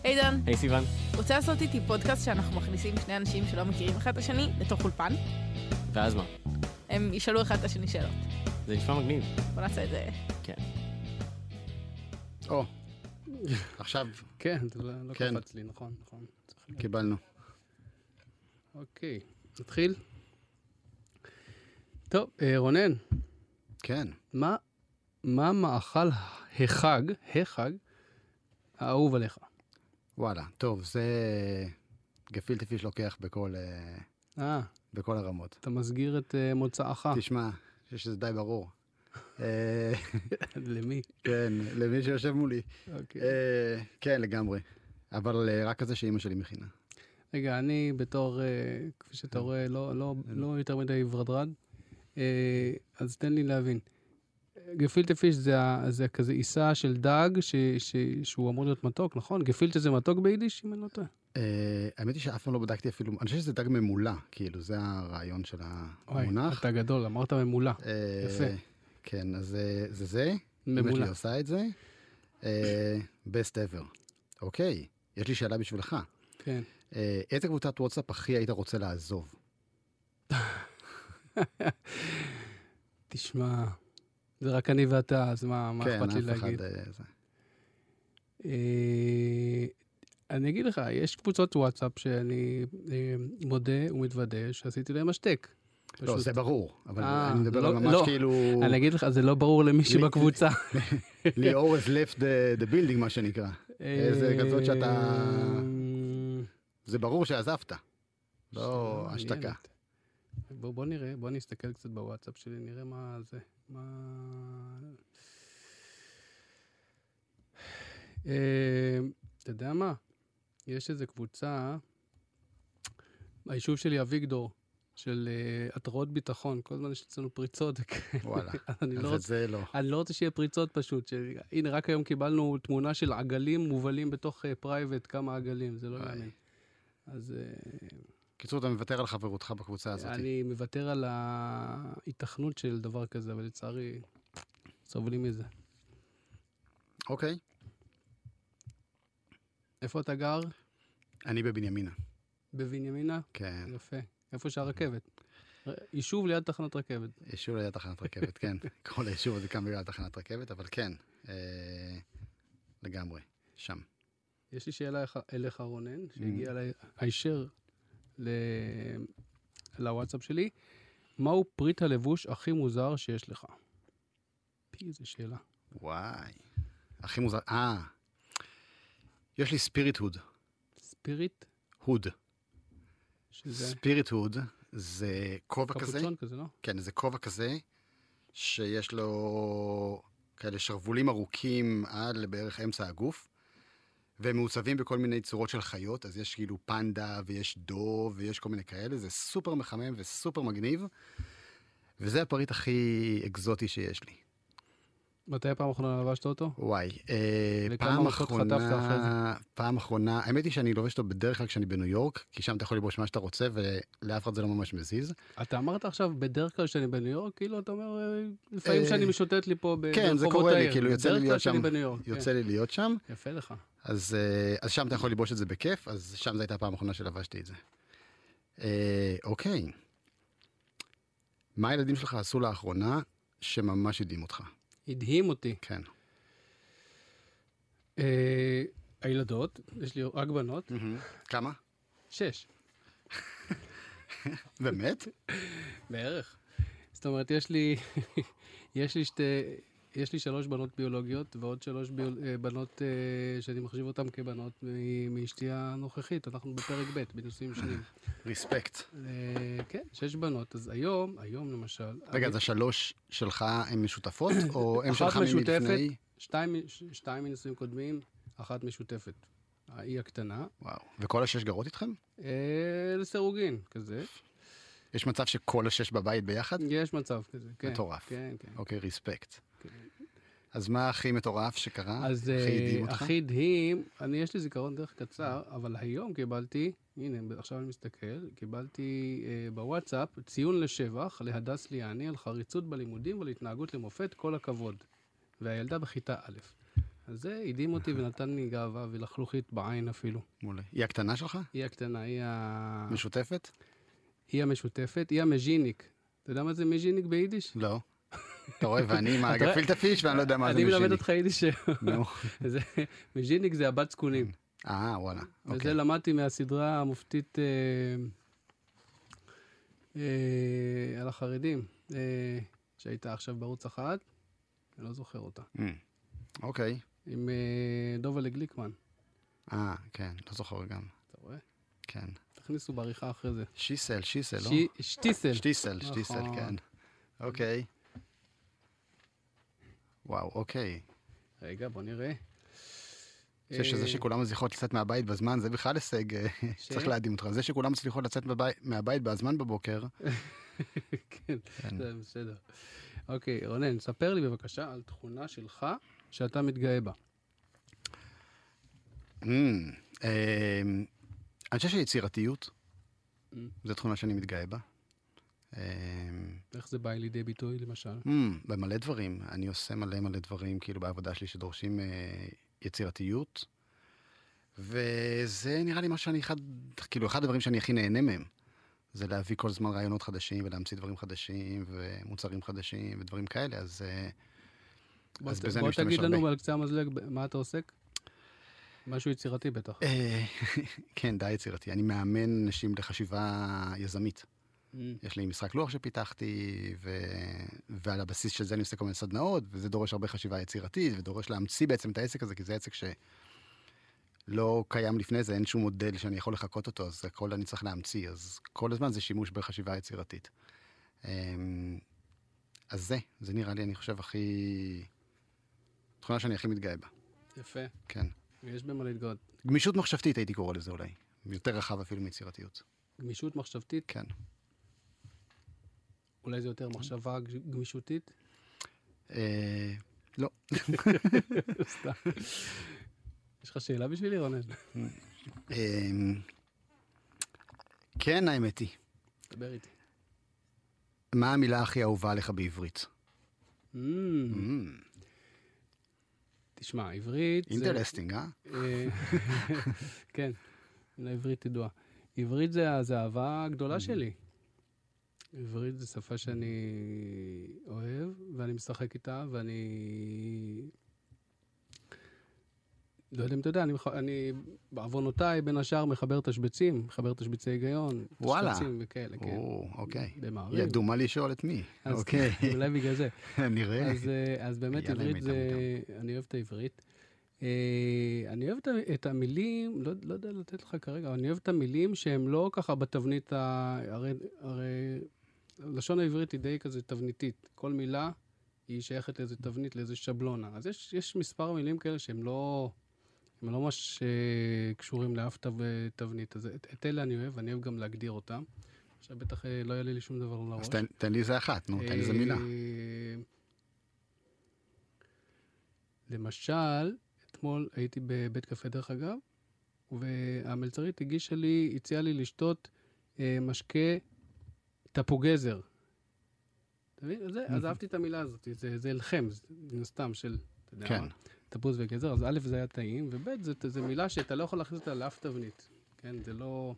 דן. היי סיוון. רוצה לעשות איתי פודקאסט שאנחנו מכניסים שני אנשים שלא מכירים אחד את השני לתוך אולפן? ואז מה? הם ישאלו אחד את השני שאלות. זה נשמע מגניב. בוא נעשה את זה. כן. או, עכשיו כן, זה לא קפץ לי, נכון. קיבלנו. אוקיי, נתחיל. טוב, רונן. כן. מה מאכל החג האהוב עליך? וואלה, טוב, זה גפילטע פיש לוקח בכל הרמות. אתה מסגיר את מוצאך. תשמע, אני חושב שזה די ברור. למי? כן, למי שיושב מולי. אוקיי. כן, לגמרי. אבל רק כזה שאמא שלי מכינה. רגע, אני בתור, כפי שאתה רואה, לא יותר מדי ורדרד, אז תן לי להבין. גפילטע פיש זה כזה עיסה של דג שהוא אמור להיות מתוק, נכון? גפילטע זה מתוק ביידיש, אם אני לא טועה. האמת היא שאף פעם לא בדקתי אפילו, אני חושב שזה דג ממולה, כאילו, זה הרעיון של המונח. אוי, אתה גדול, אמרת ממולה. יפה. כן, אז זה. ממולה. אמא שלי עושה את זה. best ever. אוקיי, יש לי שאלה בשבילך. כן. איזה קבוצת וואטסאפ הכי היית רוצה לעזוב? תשמע, זה רק אני ואתה, אז מה אכפת לי להגיד? אני אגיד לך, יש קבוצות וואטסאפ שאני מודה ומתוודה שעשיתי להם השתק. לא, זה ברור, אבל אני מדבר על ממש כאילו... אני אגיד לך, זה לא ברור למישהו בקבוצה. ליאור has left the building, מה שנקרא. איזה כזאת שאתה... זה ברור שעזבת. לא השתקה. בוא נראה, בוא נסתכל קצת בוואטסאפ שלי, נראה מה זה. אתה יודע מה? יש איזו קבוצה, היישוב שלי אביגדור, של התראות ביטחון, כל הזמן יש אצלנו פריצות. וואלה, אז את זה לא. אני לא רוצה שיהיה פריצות פשוט. הנה, רק היום קיבלנו תמונה של עגלים מובלים בתוך פרייבט, כמה עגלים, זה לא יאמן. אז... קיצור, אתה מוותר על חברותך בקבוצה הזאת. אני מוותר על ההיתכנות של דבר כזה, אבל לצערי, סובלים מזה. אוקיי. איפה אתה גר? אני בבנימינה. בבנימינה? כן. יפה. איפה שהרכבת? יישוב ליד תחנת רכבת. יישוב ליד תחנת רכבת, כן. כל היישוב הזה קם בגלל תחנת רכבת, אבל כן. לגמרי. שם. יש לי שאלה אליך, רונן, שהגיעה אליי הישר לוואטסאפ שלי. מהו פריט הלבוש הכי מוזר שיש לך? איזה שאלה. וואי. הכי מוזר. יש לי ספיריט הוד. ספיריט? הוד. שזה? ספיריט הוד זה כובע כזה. קפוצ'ון כזה, לא? כן, זה כובע כזה שיש לו כאלה שרבולים ארוכים עד לבערך אמצע הגוף. והם מעוצבים בכל מיני צורות של חיות, אז יש כאילו פנדה ויש דוב ויש כל מיני כאלה, זה סופר מחמם וסופר מגניב, וזה הפריט הכי אקזוטי שיש לי. מתי הפעם האחרונה לבשת אותו? וואי, פעם אחרונה, האמת היא שאני לובש אותו בדרך כלל כשאני בניו יורק, כי שם אתה יכול לבוש מה שאתה רוצה, ולאף אחד זה לא ממש מזיז. אתה אמרת עכשיו בדרך כלל שאני בניו יורק, כאילו אתה אומר, לפעמים שאני משוטט לי פה ברחובות העיר. כן, זה קורה לי, כאילו יוצא לי להיות שם. יפה לך. אז שם אתה יכול לבוש את זה בכיף, אז שם זו הייתה הפעם האחרונה שלבשתי את זה. אוקיי. מה הילדים שלך עשו לאחרונה שממש הדהים אותך? הדהים אותי. כן. הילדות, יש לי רק בנות. כמה? 6. באמת? בערך. זאת אומרת, יש לי 3 בנות ביולוגיות, ועוד 3 בנות שאני מחשיב אותן כבנות מאשתי הנוכחית. אנחנו בפרק ב', בנושאים שניים. ריספקט. כן, 6 בנות. אז היום למשל... רגע, אז 3 שלך הן משותפות, או הן שלך מלפני? אחת משותפת, 2 מנושאים קודמים, 1 משותפת. היא הקטנה. וואו. וכל 6 גרות איתכם? לסירוגין, כזה. יש מצב שכל 6 בבית ביחד? יש מצב כזה, כן. מטורף. כן, כן. אוקיי, ריספקט. אז מה הכי מטורף שקרה? אז הכי הדהים אותך? הכי הדהים, יש לי זיכרון דרך קצר, אבל היום קיבלתי, הנה, עכשיו אני מסתכל, קיבלתי בוואטסאפ ציון לשבח להדס ליאני על חריצות בלימודים ועל התנהגות למופת, כל הכבוד. והילדה בכיתה א'. אז זה הדהים אותי ונתן לי גאווה ולחלוכית בעין אפילו. מעולה. היא הקטנה שלך? היא הקטנה, משותפת? היא המשותפת, היא המז'יניק. אתה יודע מה זה מז'יניק ביידיש? לא. אתה רואה, ואני עם הגפילטע פיש, ואני לא יודע מה זה אני מז'יניק. מלמד אותך יידיש. נו. מז'יניק זה הבת זקונים. וואלה. וזה אוקיי. למדתי מהסדרה המופתית על החרדים, שהייתה עכשיו בערוץ 1, אני לא זוכר אותה. אוקיי. עם דובלה גליקמן. כן, לא זוכר גם. אתה רואה? כן. תכניסו בעריכה אחרי זה. שיסל, לא? שטיסל. שטיסל, נכון. כן. אוקיי. וואו, אוקיי. רגע, בוא נראה. אני חושב שזה שכולם מצליחות לצאת מהבית בזמן, זה בכלל הישג, צריך להדהים אותך. זה שכולם מצליחות לצאת מהבית בזמן בבוקר. כן, זה בסדר. אוקיי, רונן, ספר לי בבקשה על תכונה שלך שאתה מתגאה בה. אני חושב שיצירתיות, זו תכונה שאני מתגאה בה. איך זה בא לידי ביטוי, למשל? במלא דברים. אני עושה מלא דברים, כאילו בעבודה שלי שדורשים יצירתיות, וזה נראה לי מה שאני כאילו אחד הדברים שאני הכי נהנה מהם. זה להביא כל זמן רעיונות חדשים, ולהמציא דברים חדשים, ומוצרים חדשים, ודברים כאלה, אז בזה אני משתמש הרבה. בוא תגיד לנו על קצה המזלג, מה אתה עוסק? משהו יצירתי בטח. כן, די יצירתי. אני מאמן אנשים לחשיבה יזמית. יש לי משחק לוח שפיתחתי, ועל הבסיס של זה אני עושה כל מיני סדנאות, וזה דורש הרבה חשיבה יצירתית, ודורש להמציא בעצם את העסק הזה, כי זה עסק שלא קיים לפני זה, אין שום מודל שאני יכול לחכות אותו, אז הכל אני צריך להמציא, אז כל הזמן זה שימוש בחשיבה יצירתית. אז זה נראה לי, אני חושב, תכונה שאני הכי מתגאה בה. יפה. כן. ויש במה להתגאות. גמישות מחשבתית הייתי קורא לזה אולי. יותר רחב אפילו מיצירתיות. גמישות מחשבתית? כן. אולי זה יותר מחשבה גמישותית? לא. סתם. יש לך שאלה בשבילי, רונן? כן, האמת היא. דבר איתי. מה המילה הכי אהובה עליך בעברית? תשמע, עברית זה... אינטרסטינג, כן, לעברית תדוע. עברית זה האהבה הגדולה שלי. עברית זה שפה שאני אוהב, ואני משחק איתה, ואני... לא יודע אם אתה יודע, אני בעוונותיי בין השאר מחבר תשבצי היגיון, תשבצים וכאלה, כן. אוקיי. במעריב. ידעו מה לשאול את מי. אוקיי. אולי בגלל זה. נראה. אז באמת עברית זה... אני אוהב את העברית. אני אוהב את המילים, לא יודע לתת לך כרגע, אבל אני אוהב את המילים שהם לא ככה בתבנית, הרי לשון העברית היא די כזה תבניתית. כל מילה היא שייכת לאיזה תבנית, לאיזה שבלונה. אז יש מספר מילים כאלה שהם לא ממש קשורים לאף תבנית. אז את אלה אני אוהב, ואני אוהב גם להגדיר אותם. עכשיו בטח לא יעלה לי שום דבר לראש. אז תן לי זה אחת, נו, תן לי זה מילה. למשל, אתמול הייתי בבית קפה דרך אגב, והמלצרית הציעה לי לשתות משקה תפוגזר. אתה מבין? אז אהבתי את המילה הזאת, זה אלחם, מן הסתם של, אתה יודע מה? תפוז וגזר, אז א' זה היה טעים, וב' זה מילה שאתה לא יכול להכניס אותה לאף תבנית. כן, זה לא...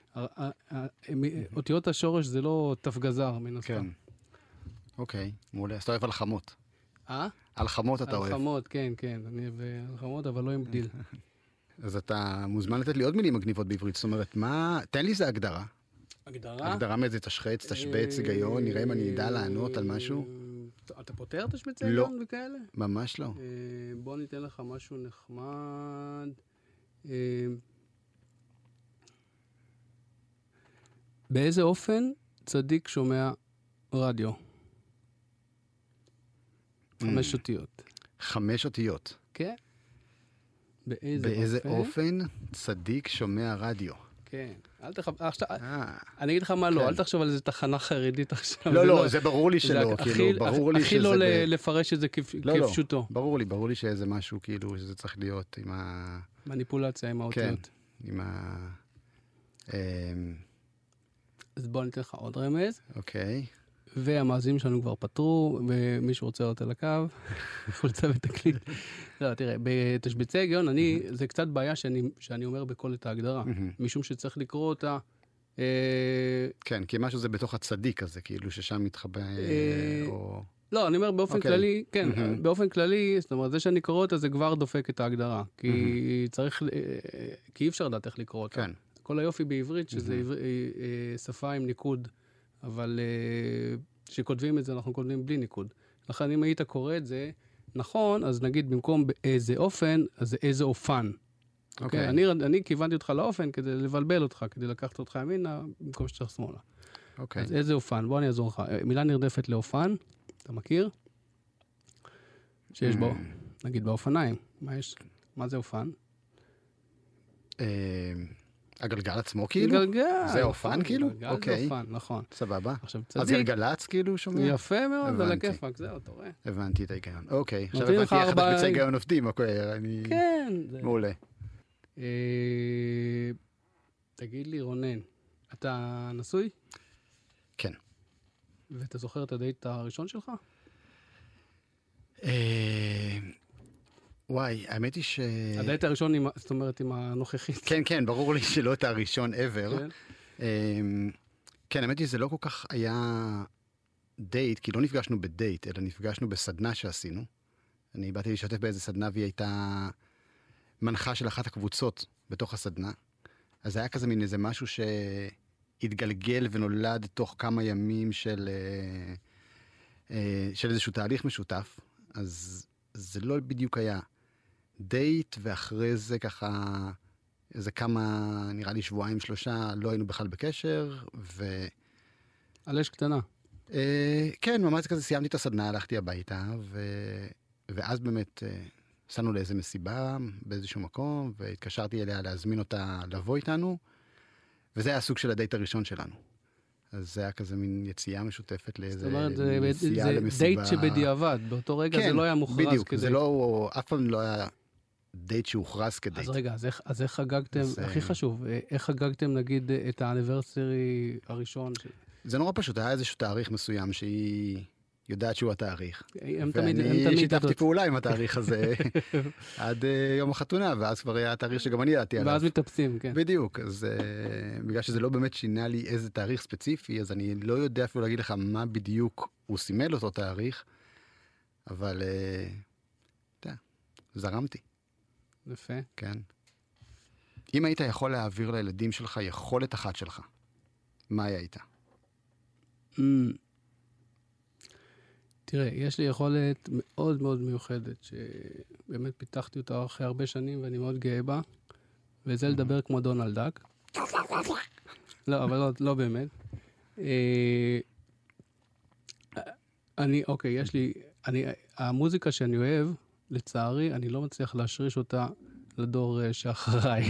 אותיות השורש זה לא תפגזר, מן הסתם. כן. אוקיי, מעולה. אז אתה אוהב הלחמות. הלחמות אתה אוהב. הלחמות, כן. אני אוהב הלחמות, אבל לא עם בדיל. אז אתה מוזמן לתת לי עוד מילים מגניבות בעברית. זאת אומרת, תן לי זה הגדרה. הגדרה? הגדרה מאיזה תשחץ, תשבץ, היגיון, נראה אם אני אדע לענות על משהו. אתה פותר תשבץ היגיון וכאלה? ממש לא. בוא ניתן לך משהו נחמד. באיזה אופן צדיק שומע רדיו? 5 אותיות. 5 אותיות. כן. באיזה אופן צדיק שומע רדיו? כן. אני אגיד לך מה לא, אל תחשוב על איזה תחנה חרדית עכשיו. לא, זה ברור לי שלא. הכי לא לפרש את זה כפשוטו. ברור לי שזה משהו, כאילו, שזה צריך להיות עם ה... מניפולציה עם האותיות. כן, עם ה... אז בוא ניתן לך עוד רמז. אוקיי. והמאזינים שלנו כבר פתרו, ומישהו רוצה לעלות על הקו, חולצה ותקליט. לא, תראה, בתשבצי היגיון, זה קצת בעיה שאני אומר בכל את ההגדרה, משום שצריך לקרוא אותה. כן, כי משהו זה בתוך הצדיק הזה, כאילו ששם מתחבא, או... לא, אני אומר באופן כללי, כן, באופן כללי, זאת אומרת, זה שאני קורא אותה זה כבר דופק את ההגדרה, כי צריך, כי אי אפשר לדעת איך לקרוא אותה. כן. כל היופי בעברית, שזה שפה עם ניקוד, אבל כשכותבים את זה, אנחנו כותבים בלי ניקוד. לכן, אם היית קורא את זה, נכון, אז נגיד, במקום באיזה אופן, אז זה איזה אופן. אוקיי? אני כיוונתי אותך לאופן כדי לבלבל אותך, כדי לקחת אותך ימינה, במקום שצריך שמאלה. אוקיי. אז איזה אופן? בוא אני אעזור לך. מילה נרדפת לאופן, אתה מכיר? שיש בו, נגיד באופניים. מה זה אופן? הגלגל עצמו כאילו? גלגל. זה אופן כאילו? גלגל זה אופן, נכון. סבבה. עכשיו אז גלגלצ כאילו שומע? יפה מאוד, על הכיפק, זהו, אתה רואה. הבנתי את ההיגיון. אוקיי, עכשיו הבנתי איך תשבצי היגיון עובדים, אני... כן. מעולה. תגיד לי, רונן, אתה נשוי? כן. ואתה זוכר את הדייט הראשון שלך? וואי, האמת היא הדייט הראשון, זאת אומרת, עם הנוכחית. כן, כן, ברור לי שלא את הראשון ever. כן, האמת היא שזה לא כל כך היה דייט, כי לא נפגשנו בדייט, אלא נפגשנו בסדנה שעשינו. אני באתי להשתתף באיזה סדנה, והיא הייתה מנחה של אחת הקבוצות בתוך הסדנה. אז זה היה כזה מין איזה משהו שהתגלגל ונולד תוך כמה ימים של איזשהו תהליך משותף. אז זה לא בדיוק היה דייט, ואחרי זה ככה איזה כמה, נראה לי 2-3, לא היינו בכלל בקשר, על אש קטנה. כן, ממש כזה סיימתי את הסדנה, הלכתי הביתה, ואז באמת עשינו לאיזה מסיבה באיזשהו מקום, והתקשרתי אליה להזמין אותה לבוא איתנו, וזה היה הסוג של הדייט הראשון שלנו. אז זה היה כזה מין יציאה משותפת לאיזה נסיעה למסיבה. זה דייט שבדיעבד, באותו רגע זה לא היה מוכרז כדייט. בדיוק, זה לא, אף פעם לא היה דייט שהוכרז כדייט. אז רגע, אז איך חגגתם, הכי חשוב, איך חגגתם נגיד את האניברסרי הראשון? זה נורא פשוט, היה איזשהו תאריך מסוים שהיא יודעת שהוא התאריך. ואני שיתפתי פעולה עם התאריך הזה עד יום החתונה, ואז כבר היה התאריך שגם אני ידעתי עליו. ואז מתאפסים, כן. בדיוק, אז בגלל שזה לא באמת שינה לי איזה תאריך ספציפי, אז אני לא יודע אפילו להגיד לך מה בדיוק הוא סימל אותו תאריך, אבל זרמתי. יפה. כן. אם היית יכול להעביר לילדים שלך יכולת אחת שלך, מה היה איתה? תראה, יש לי יכולת מאוד מאוד מיוחדת, שבאמת פיתחתי אותה אחרי הרבה שנים, ואני מאוד גאה בה, וזה לדבר כמו דונלד דאק. לא, אבל לא באמת. אוקיי, יש לי, המוזיקה שאני אוהב, לצערי, אני לא מצליח להשריש אותה לדור שאחריי.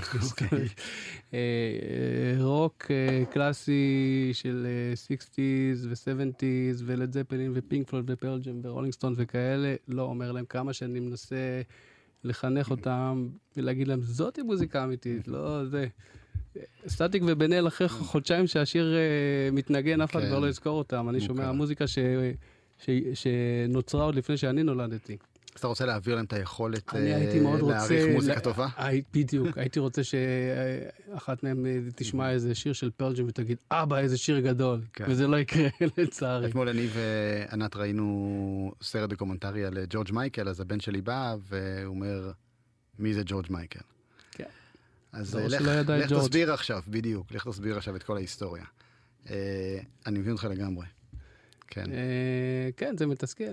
רוק קלאסי של 60s ו-70s ולד זפלין ופינק פלויד ופרל ג'ם ורולינג סטונס וכאלה, לא אומר להם כמה שאני מנסה לחנך אותם ולהגיד להם, זאת מוזיקה אמיתית, לא זה. סטטיק ובן אל אחרי חודשיים שהשיר מתנגן, אף אחד כבר לא יזכור אותם. אני שומע מוזיקה שנוצרה עוד לפני שאני נולדתי. אז אתה רוצה להעביר להם את היכולת להעריך מוזיקה טובה? בדיוק, הייתי רוצה שאחת מהם תשמע איזה שיר של פרל ג'ם ותגיד, אבא, איזה שיר גדול, וזה לא יקרה לצערי. אתמול אני וענת ראינו סרט דוקומנטרי על ג'ורג' מייקל, אז הבן שלי בא והוא אומר, מי זה ג'ורג' מייקל? כן. אז לך תסביר עכשיו, בדיוק, לך תסביר עכשיו את כל ההיסטוריה. אני מבין אותך לגמרי. כן. כן, זה מתסכל.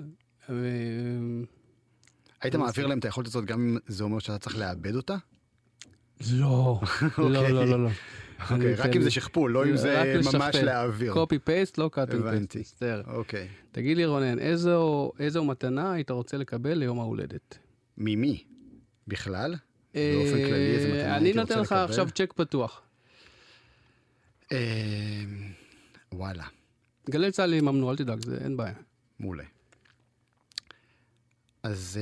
היית מעביר להם את היכולת הזאת גם אם זה אומר שאתה צריך לאבד אותה? לא, לא. אוקיי, רק אם זה שכפול, לא אם זה ממש להעביר. קופי פייסט, לא קאט אנד פייסט. אוקיי. תגיד לי רונן, איזו מתנה היית רוצה לקבל ליום ההולדת? ממי? בכלל? באופן כללי איזה מתנה הייתי רוצה לקבל? אני נותן לך עכשיו צ'ק פתוח. וואלה. גלי צה"ל יממנו, אל תדאג, זה אין בעיה. מעולה. אז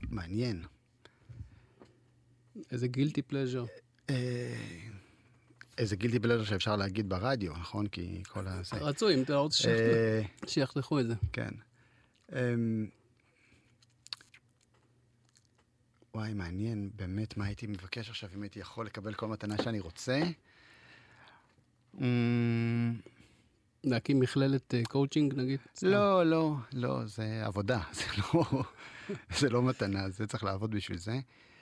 מעניין. איזה גילטי פלז'ר. איזה גילטי פלז'ר שאפשר להגיד ברדיו, נכון? כי כל ה... רצוי, אם אתה לא רוצה שיחתכו את זה. כן. וואי, מעניין באמת מה הייתי מבקש עכשיו, אם הייתי יכול לקבל כל מתנה שאני רוצה. להקים מכללת קואוצ'ינג, נגיד? לא, לא, לא, זה עבודה, זה לא מתנה, זה צריך לעבוד בשביל זה.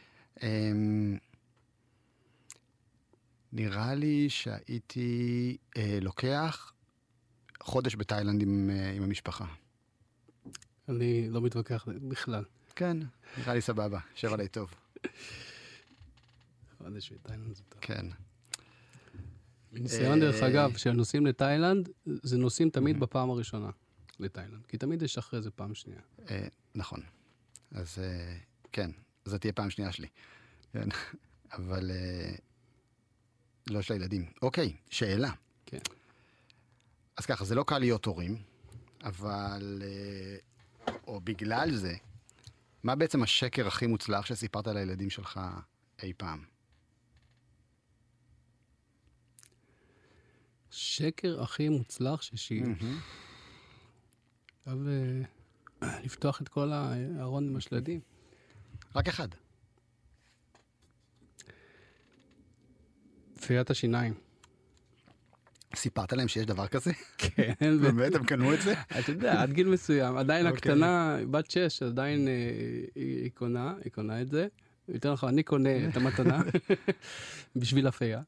נראה לי שהייתי לוקח חודש בתאילנד עם המשפחה. אני לא מתווכח בכלל. כן, נראה לי סבבה, שב עליי טוב. חודש בתאילנד זה טוב. כן. מניסיון דרך אגב, כשנוסעים לתאילנד, זה נוסעים תמיד בפעם הראשונה לתאילנד, כי תמיד יש אחרי זה פעם שנייה. נכון. אז כן, זאת תהיה פעם שנייה שלי. כן, אבל לא של הילדים. אוקיי, שאלה. כן. אז ככה, זה לא קל להיות הורים, אבל, או בגלל זה, מה בעצם השקר הכי מוצלח שסיפרת לילדים שלך אי פעם? שקר הכי מוצלח עכשיו לפתוח את כל הארון עם השלדים. רק אחד. פיית השיניים. סיפרת להם שיש דבר כזה? כן. באמת, הם קנו את זה? אתה יודע, עד גיל מסוים. עדיין הקטנה, בת 6, עדיין היא קונה את זה. יותר נכון, אני קונה את המתנה בשביל הפייה.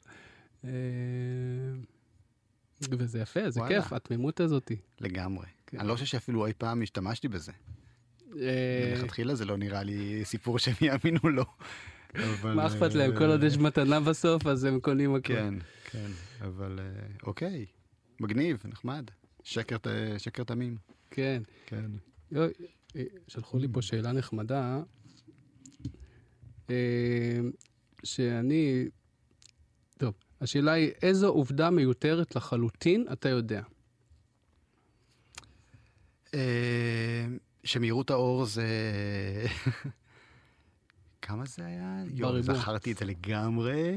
וזה יפה, זה כיף, התמימות הזאת. לגמרי. אני לא חושב שאפילו אי פעם השתמשתי בזה. לכתחילה זה לא נראה לי סיפור שהם יאמינו לו. מה אכפת להם? כל עוד יש מתנה בסוף, אז הם קונים הכל. כן, כן, אבל אוקיי, מגניב, נחמד. שקר תמים. כן. כן. שלחו לי פה שאלה נחמדה, שאני... טוב, השאלה היא, איזו עובדה מיותרת לחלוטין אתה יודע? שמהירות האור זה... כמה זה היה? זכרתי את זה לגמרי.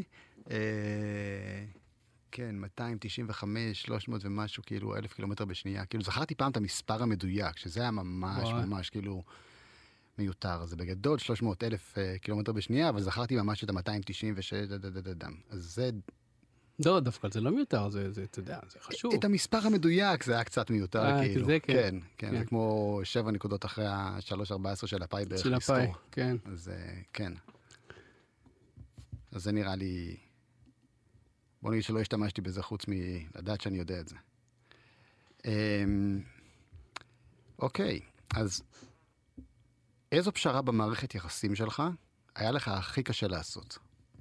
כן, 295, 300 ומשהו, כאילו 1,000 קילומטר בשנייה. כאילו זכרתי פעם את המספר המדויק, שזה היה ממש ממש כאילו מיותר. זה בגדול 300,000 קילומטר בשנייה, אבל זכרתי ממש את ה-296, אז זה... לא, דווקא זה לא מיותר, זה, אתה יודע, זה חשוב. את המספר המדויק זה היה קצת מיותר, כאילו. זה כן. כן, זה כמו 7 נקודות אחרי ה-3.14 של הפאי בערך לסתור. של הפאי, כן. אז כן. אז זה נראה לי... בוא נגיד שלא השתמשתי בזה חוץ מלדעת שאני יודע את זה. אוקיי, אז איזו פשרה במערכת יחסים שלך היה לך הכי קשה לעשות?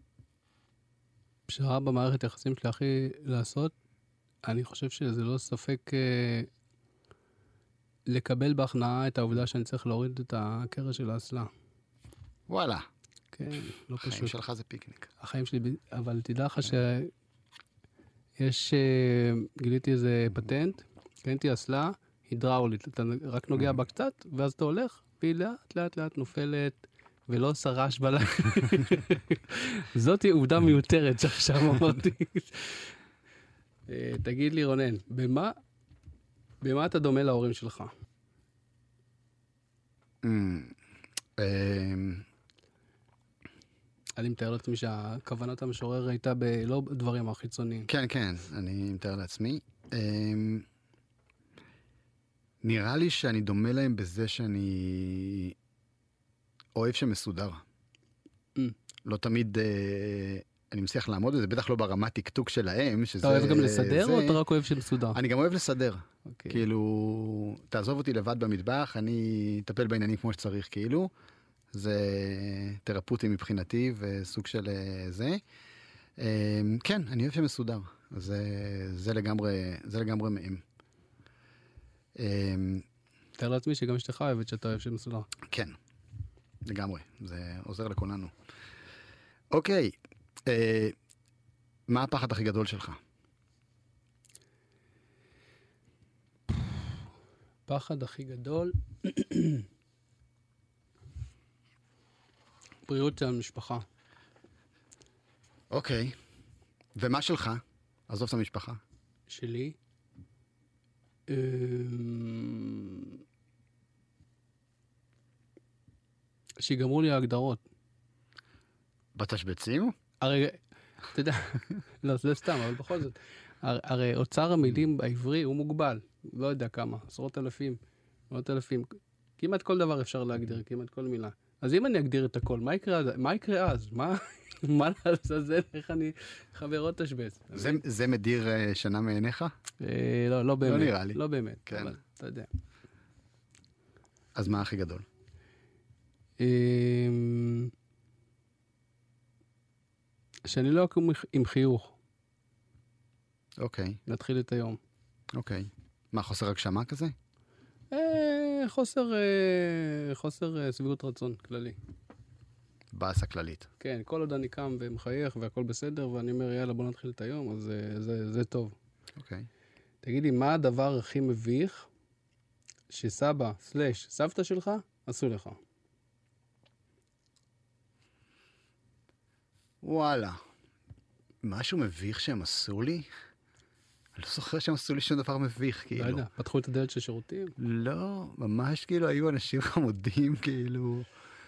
פשרה במערכת יחסים שלי הכי לעשות, אני חושב שזה לא ספק לקבל בהכנעה את העובדה שאני צריך להוריד את הקרע של האסלה. וואלה. כן, לא פשוט. החיים שלך זה פיקניק. החיים שלי, אבל תדע לך שיש, גיליתי איזה פטנט, קניתי אסלה הידראולית, אתה רק נוגע בה קצת, ואז אתה הולך, והיא לאט לאט נופלת, ולא עושה רעש בלילה. זאת עובדה מיותרת שעכשיו אמרתי. תגיד לי רונן, במה אתה דומה להורים שלך? אני מתאר לעצמי שהכוונת המשורר הייתה לא בדברים החיצוניים. כן, כן, אני מתאר לעצמי. נראה לי שאני דומה להם בזה שאני אוהב שמסודר. לא תמיד אני מצליח לעמוד בזה, בטח לא ברמת טקטוק שלהם. אתה אוהב גם לסדר או אתה רק אוהב שמסודר? אני גם אוהב לסדר. כאילו, תעזוב אותי לבד במטבח, אני אטפל בעניינים כמו שצריך, כאילו. זה תרפוטי מבחינתי וסוג של זה. כן, אני אוהב שמסודר. זה לגמרי מהם. תאר לעצמי שגם אשתך אוהבת שאתה אוהב שמסודר. כן, לגמרי. זה עוזר לכולנו. אוקיי, מה הפחד הכי גדול שלך? פחד הכי גדול... בריאות של המשפחה. אוקיי. ומה שלך? עזוב את המשפחה. שלי. שיגמרו לי ההגדרות. בתשבצים? הרי, אתה יודע, לא, זה סתם, אבל בכל זאת. הרי אוצר המילים בעברי הוא מוגבל. לא יודע כמה, עשרות אלפים, מאות אלפים. כמעט כל דבר אפשר להגדיר, כמעט כל מילה. אז אם אני אגדיר את הכל, מה יקרה אז? מה לעזאזל, איך אני חבר עוד תשבץ? זה מדיר שנה מעיניך? לא באמת. לא נראה לי. לא באמת, כן. אבל אתה יודע. אז מה הכי גדול? שאני לא אקום עם חיוך, אוקיי, להתחיל את היום. אוקיי. מה, חוסר הגשמה כזה? חוסר שביעות רצון כללי. באסה כללית. כן, כל עוד אני קם ומחייך והכל בסדר, ואני אומר, יאללה, בוא נתחיל את היום, אז זה טוב. אוקיי. תגיד לי, מה הדבר הכי מביך שסבא/סבתא שלך עשו לך? וואלה. משהו מביך שהם עשו לי? אני לא זוכר שהם עשו לי שום דבר מביך, כאילו. לא יודע, פתחו את הדלת של שירותים? לא, ממש כאילו היו אנשים חמודים, כאילו.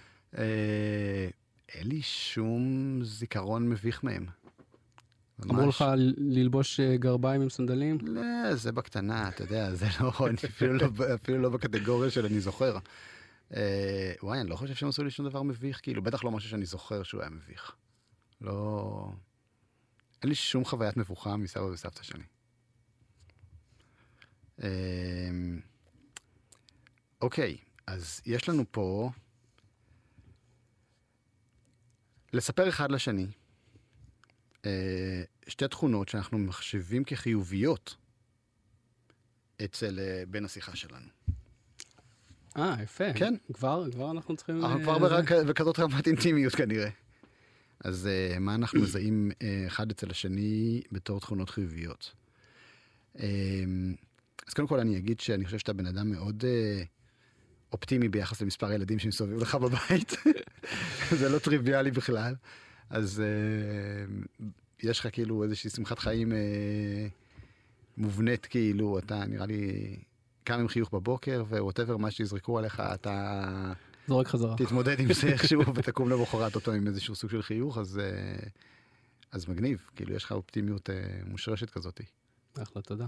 אין לי שום זיכרון מביך מהם. אמרו לך ללבוש גרביים עם סנדלים? לא, זה בקטנה, אתה יודע, זה לא, אני אפילו לא בקטגוריה של אני זוכר. וואי, אני לא חושב שהם עשו לי שום דבר מביך, כאילו, בטח לא משהו שאני זוכר שהוא היה מביך. לא... אין לי שום חוויית מבוכה מסבא וסבתא שלי. אוקיי, אז יש לנו פה לספר אחד לשני שתי תכונות שאנחנו מחשבים כחיוביות אצל בן השיחה שלנו. יפה. כן. כבר אנחנו צריכים... אנחנו כבר בכזאת רמת אינטימיות כנראה. אז מה אנחנו מזהים אחד אצל השני בתור תכונות חיוביות? אז קודם כל אני אגיד שאני חושב שאתה בן אדם מאוד אופטימי ביחס למספר הילדים שמסתובבים לך בבית. זה לא טריוויאלי בכלל. אז יש לך כאילו איזושהי שמחת חיים מובנית, כאילו, אתה נראה לי קם עם חיוך בבוקר, ווואטאבר מה שיזרקו עליך, אתה... זורק חזרה. תתמודד עם זה איכשהו, ותקום למחרת אותו עם איזשהו סוג של חיוך, אז מגניב, כאילו יש לך אופטימיות מושרשת כזאת. אחלה, תודה.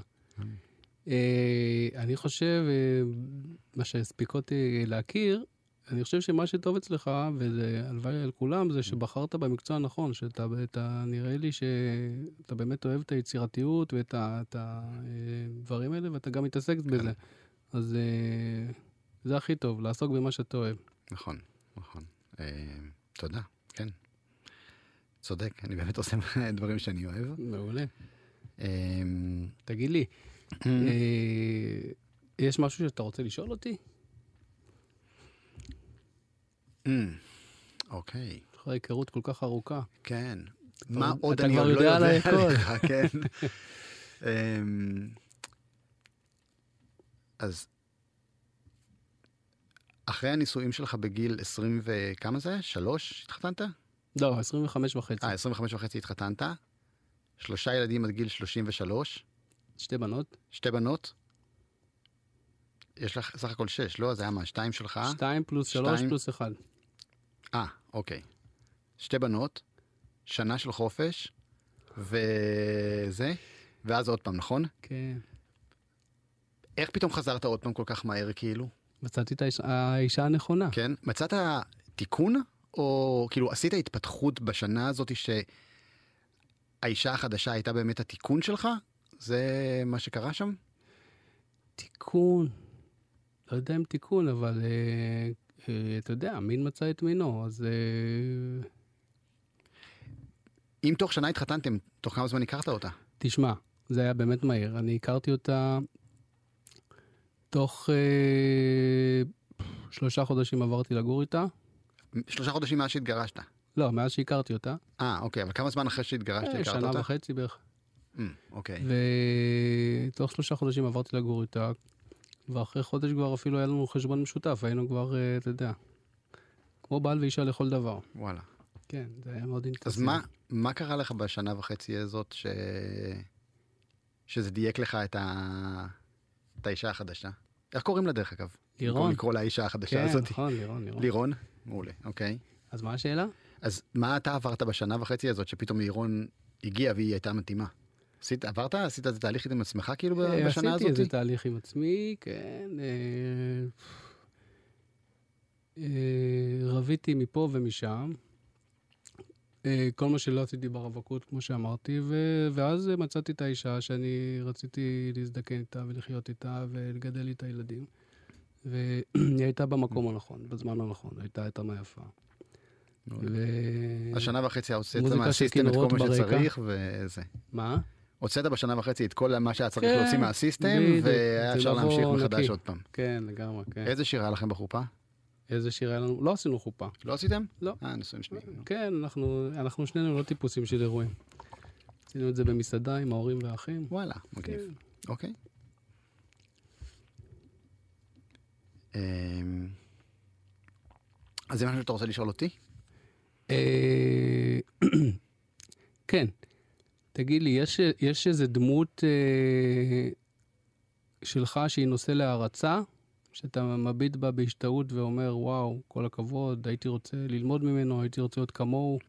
אני חושב, מה שהספיק אותי להכיר, אני חושב שמה שטוב אצלך, וזה הלוואי על כולם, זה שבחרת במקצוע הנכון, שאתה נראה לי שאתה באמת אוהב את היצירתיות ואת הדברים האלה, ואתה גם מתעסק בזה. אז זה הכי טוב, לעסוק במה שאתה אוהב. נכון, נכון. תודה, כן. צודק, אני באמת עושה דברים שאני אוהב. מעולה. תגיד לי, יש משהו שאתה רוצה לשאול אותי? אוקיי. אחרי היכרות כל כך ארוכה. כן. מה עוד אני כבר לא יודע יודע עליך, כן. אז אחרי הנישואים שלך בגיל 20 וכמה זה? 3 התחתנת? לא, 25 וחצי. 25 וחצי התחתנת. 3 ילדים עד גיל 33. 2 בנות. 2 בנות. יש לך סך הכל 6, לא? זה היה מה? 2 שלך? 2 פלוס 3 פלוס 1. אוקיי. 2 בנות, שנה של חופש, וזה, ואז עוד פעם, נכון? כן. איך פתאום חזרת עוד פעם כל כך מהר, כאילו? מצאתי את האישה הנכונה. כן. מצאת תיקון, או כאילו עשית התפתחות בשנה הזאת שהאישה החדשה הייתה באמת התיקון שלך? זה מה שקרה שם? תיקון. לא יודע אם תיקון, אבל אתה יודע, מין מצא את מינו, אז... אם תוך שנה התחתנתם, תוך כמה זמן הכרת אותה? תשמע, זה היה באמת מהיר. אני הכרתי אותה תוך 3 חודשים עברתי לגור איתה. 3 חודשים מאז שהתגרשת? לא, מאז שהכרתי אותה. אוקיי, אבל כמה זמן אחרי שהתגרשת הכרת אותה? שנה וחצי בערך. אוקיי. ותוך 3 חודשים עברתי לגור איתה, ואחרי חודש כבר אפילו היה לנו חשבון משותף, היינו כבר, אתה יודע, כמו בעל ואישה לכל דבר. וואלה. כן, זה היה מאוד אינטנסיבי. אז מה קרה לך בשנה וחצי הזאת שזה דייק לך את האישה החדשה? איך קוראים לה דרך אגב? לירון. במקום לקרוא לאישה החדשה כן, הזאת. נכון, לירון. לירון? מעולה, אוקיי. אז מה השאלה? אז מה אתה עברת בשנה וחצי הזאת שפתאום לירון הגיעה והיא הייתה מתאימה? עשית את זה תהליך עם עצמך כאילו בשנה הזאת? עשיתי איזה תהליך עם עצמי, כן. רביתי מפה ומשם. כל מה שלא עשיתי ברווקות, כמו שאמרתי, ואז מצאתי את האישה שאני רציתי להזדקן איתה ולחיות איתה ולגדל איתה ילדים. והיא הייתה במקום הנכון, בזמן הנכון, הייתה יותר יפה. השנה וחצי הוצאת מהסיסטם את כל מה שצריך וזה. מה? הוצאת בשנה וחצי את כל מה שהיה צריך להוציא מהסיסטם, והיה אפשר להמשיך מחדש עוד פעם. כן, לגמרי, כן. איזה שיר היה לכם בחופה? איזה שיר היה לנו? לא עשינו חופה. לא עשיתם? לא. נישואים שניים. כן, אנחנו שנינו לא טיפוסים של אירועים. עשינו את זה במסעדה עם ההורים והאחים. וואלה, מגניב. אוקיי. אז זה משהו שאתה רוצה לשאול אותי? כן. תגיד לי, יש איזו דמות שלך שהיא נושא להערצה, שאתה מביט בה בהשתאות ואומר, וואו, כל הכבוד, הייתי רוצה ללמוד ממנו, הייתי רוצה להיות כמוהו?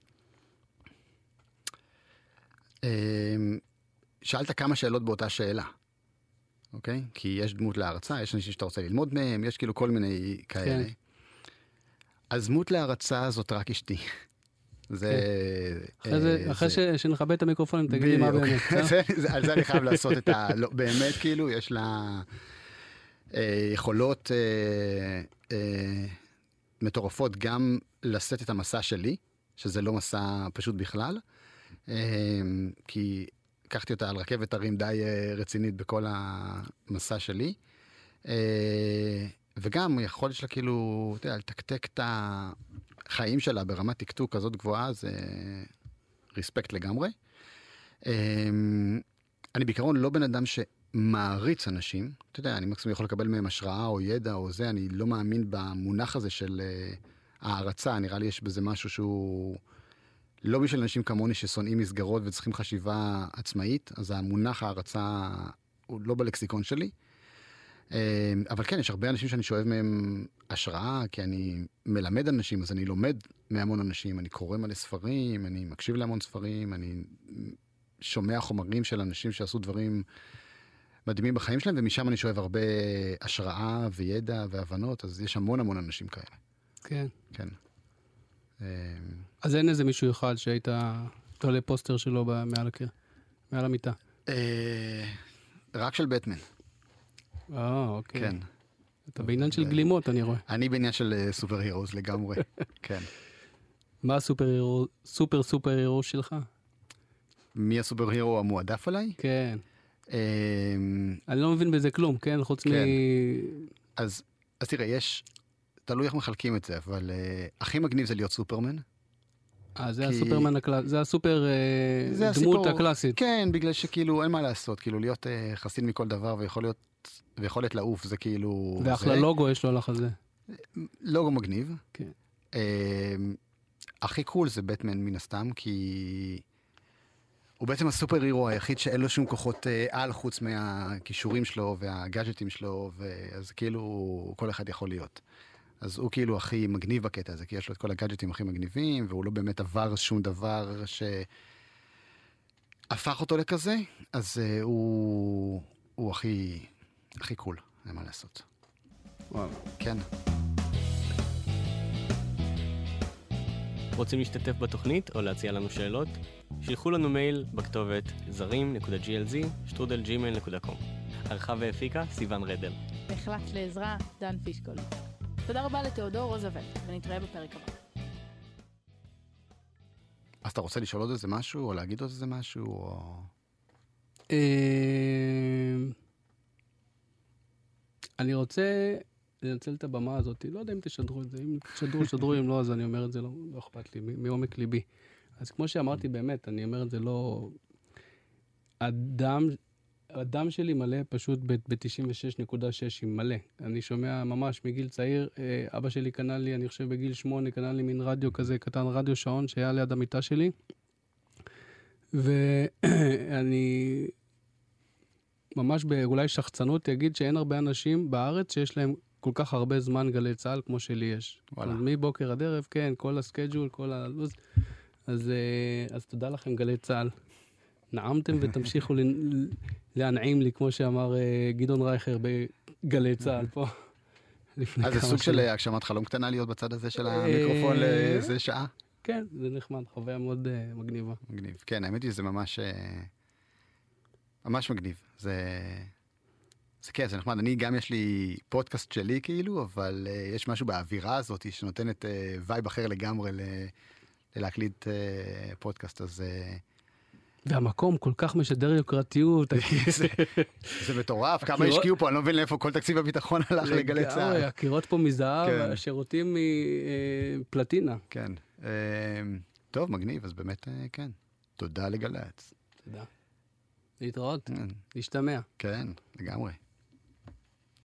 שאלת כמה שאלות באותה שאלה, אוקיי? כי יש דמות להערצה, יש אנשים שאתה רוצה ללמוד מהם, יש כאילו כל מיני כאלה. כן. אז דמות להערצה זאת רק אשתי. אחרי שנכבה את המיקרופונים, תגיד לי מה באמת. על זה אני חייב לעשות את ה... באמת, כאילו, יש לה יכולות מטורפות גם לשאת את המסע שלי, שזה לא מסע פשוט בכלל, כי לקחתי אותה על רכבת הרים די רצינית בכל המסע שלי, וגם יכולת שלה כאילו, אתה יודע, לתקתק את החיים שלה ברמת תקתוק כזאת גבוהה, זה ריספקט לגמרי. אני בעיקרון לא בן אדם שמעריץ אנשים, אתה יודע, אני מקסימום יכול לקבל מהם השראה או ידע או זה, אני לא מאמין במונח הזה של הערצה, נראה לי יש בזה משהו שהוא לא בשביל אנשים כמוני ששונאים מסגרות וצריכים חשיבה עצמאית, אז המונח הערצה הוא לא בלקסיקון שלי. אבל כן, יש הרבה אנשים שאני שואב מהם השראה, כי אני מלמד אנשים, אז אני לומד מהמון אנשים, אני קורא מלא ספרים, אני מקשיב להמון ספרים, אני שומע חומרים של אנשים שעשו דברים מדהימים בחיים שלהם, ומשם אני שואב הרבה השראה וידע והבנות, אז יש המון המון אנשים כאלה. כן. כן. אז אין איזה מישהו אחד שהיית תולה פוסטר שלו מעל הקיר, מעל המיטה? רק של בטמן. אוקיי. כן. אתה בעניין של גלימות, אני רואה. אני בעניין של סופר הירוס לגמרי, כן. מה הסופר הירו שלך? מי הסופר הירו המועדף עליי? כן. אני לא מבין בזה כלום, כן? חוץ מ... אז תראה, יש... תלוי איך מחלקים את זה, אבל הכי מגניב זה להיות סופרמן. זה הסופרמן הקלאסי, זה הסופר דמות הקלאסית. כן, בגלל שכאילו אין מה לעשות, כאילו להיות חסיד מכל דבר ויכולת לעוף, זה כאילו... ואחלה לוגו יש לו על החזה. לוגו מגניב. כן. הכי קול זה בטמן מן הסתם, כי הוא בעצם הסופר הירו היחיד שאין לו שום כוחות על חוץ מהכישורים שלו והגאדג'טים שלו, אז כאילו כל אחד יכול להיות. אז הוא כאילו הכי מגניב בקטע הזה, כי יש לו את כל הגאדג'טים הכי מגניבים, והוא לא באמת עבר שום דבר שהפך אותו לכזה, אז הוא הכי קול, אין מה לעשות. וואו. כן. רוצים להשתתף בתוכנית או להציע לנו שאלות? שילחו לנו מייל בכתובת זרים.glz@gmail.com. ערכה והפיקה סיוון רדל. החלט לעזרה דן פישקול. תודה רבה לתיאודור רוזוולט, ונתראה בפרק הבא. אז אתה רוצה לשאול עוד איזה משהו, או להגיד עוד איזה משהו, או... אני רוצה לנצל את הבמה הזאת, לא יודע אם תשדרו את זה, אם תשדרו, אם לא, אז אני אומר את זה, לא אכפת לי, מעומק ליבי. אז כמו שאמרתי באמת, אני אומר את זה לא... אדם, הדם שלי מלא פשוט ב-96.6 עם מלא. אני שומע ממש מגיל צעיר, אבא שלי קנה לי, אני חושב בגיל 8, קנה לי מין רדיו כזה קטן, רדיו שעון שהיה ליד המיטה שלי. ואני ממש אולי שחצנות אגיד שאין הרבה אנשים בארץ שיש להם כל כך הרבה זמן גלי צהל כמו שלי יש. וואלה. מבוקר עד ערב, כן, כל הסקייג'ול, כל הלוז. אז תודה לכם גלי צהל. נעמתם ותמשיכו להנעים לי, כמו שאמר גדעון רייכר בגלי צהל פה. אז זה סוג של הגשמת חלום קטנה להיות בצד הזה של המיקרופון לאיזה שעה? כן, זה נחמד, חוויה מאוד מגניבה. מגניב. כן, האמת היא שזה ממש מגניב. כן, זה נחמד. אני גם יש לי פודקאסט שלי כאילו, אבל יש משהו באווירה הזאת שנותנת וייב אחר לגמרי להקליט פודקאסט, אז... והמקום כל כך משדר יוקרתיות. זה מטורף, כמה השקיעו פה, אני לא מבין לאיפה כל תקציב הביטחון הלך לגלי צהל. הקירות פה מזהב, השירותים מפלטינה. כן. טוב, מגניב, אז באמת, כן. תודה לגל"צ. תודה. להתראות, להשתמע. כן, לגמרי.